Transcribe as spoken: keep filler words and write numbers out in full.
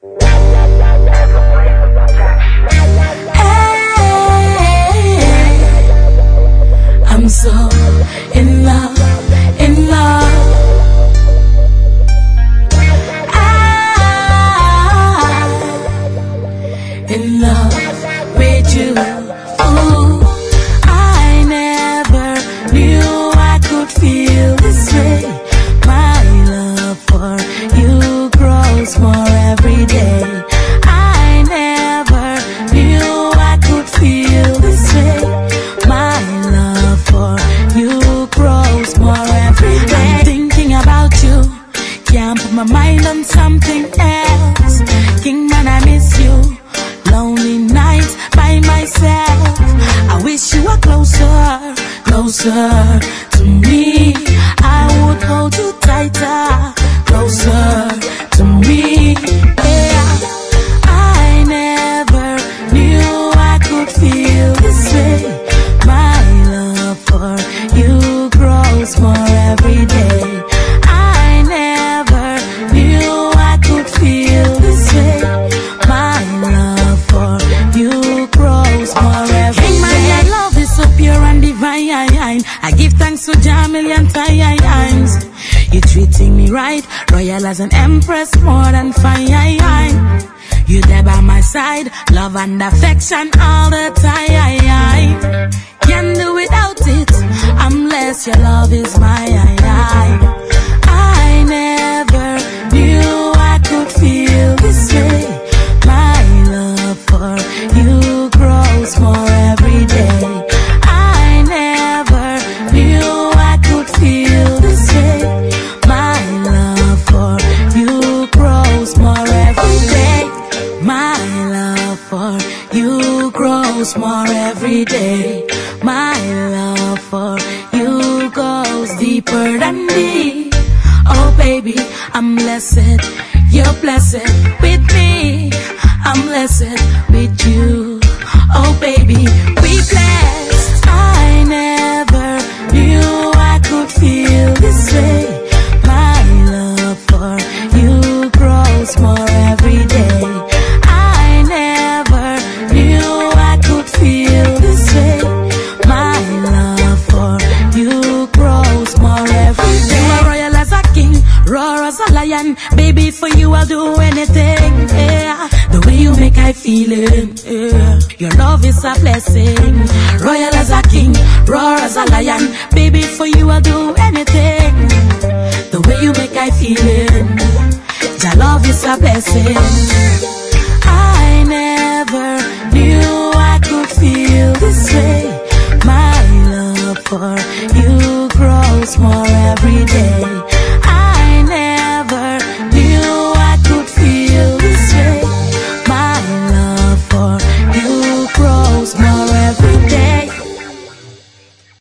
I'm so in love, in love. I'm in love with you. Ooh, I never knew I could feel this way. My love for you grows more every day. I never knew I could feel this way. My love for you grows more every day. I'm thinking about you, can't put my mind on something else. King man, I miss you. Lonely nights by myself. I wish you were closer, closer to me. I would hold you tighter, closer to me. Yeah, I never knew I could feel this way. My love for you grows more every day. I never knew I could feel this way. My love for you grows more every day. My love is so pure and divine. I give thanks to Jah a million times. You're treating me right, royal as an empress, more than fine. You there by my side, love and affection all the time. Can't do without it, unless your love is mine. I never knew I could feel this way. My love for you grows more every day. I never knew I could feel this way. My love for you grows more every day. My love for you grows more every day. My love for you goes deeper than me. Oh baby, I'm blessed, you're blessed with me. I'm blessed with you. Oh baby, we blessed. I never knew I could feel this way. My love for you grows more every day. I never knew I could feel this way. My love for you grows more every day. You are royal as a king, roar as a lion. Baby, for you I'll do anything. Yeah, the way you make I feel it. Yeah, your love is a blessing. Royal as a king, roar as a lion. Baby, for you I'll do anything. The way you make I feel it. Your love is a blessing. I never knew I could feel this way. My love for you grows more every day.